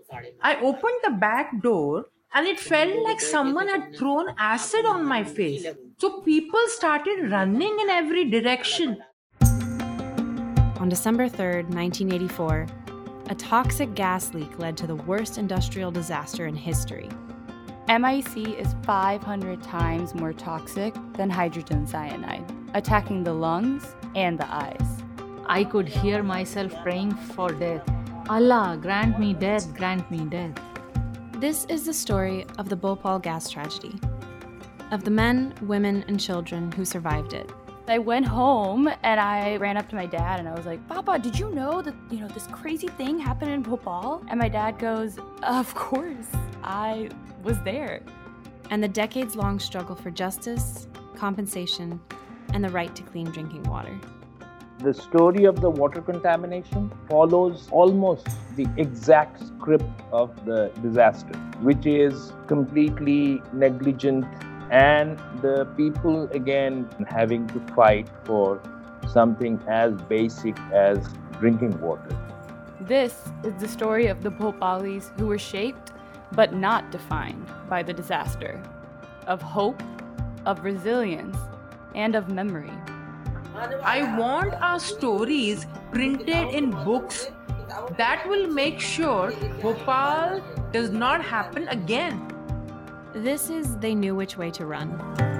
I opened the back door and it felt like someone had thrown acid on my face. So people started running in every direction. On December 3rd, 1984, a toxic gas leak led to the worst industrial disaster in history. MIC is 500 times more toxic than hydrogen cyanide, attacking the lungs and the eyes. I could hear myself praying for death. Allah, grant me death, grant me death. This is the story of the Bhopal gas tragedy, of the men, women, and children who survived it. I went home and I ran up to my dad and I was like, Papa, did you know that, this crazy thing happened in Bhopal? And my dad goes, of course, I was there. And the decades-long struggle for justice, compensation, and the right to clean drinking water. The story of the water contamination follows almost the exact script of the disaster, which is completely negligent, and the people again having to fight for something as basic as drinking water. This is the story of the Bhopalis who were shaped but not defined by the disaster, of hope, of resilience, and of memory. I want our stories printed in books that will make sure Bhopal does not happen again. This is They Knew Which Way to Run.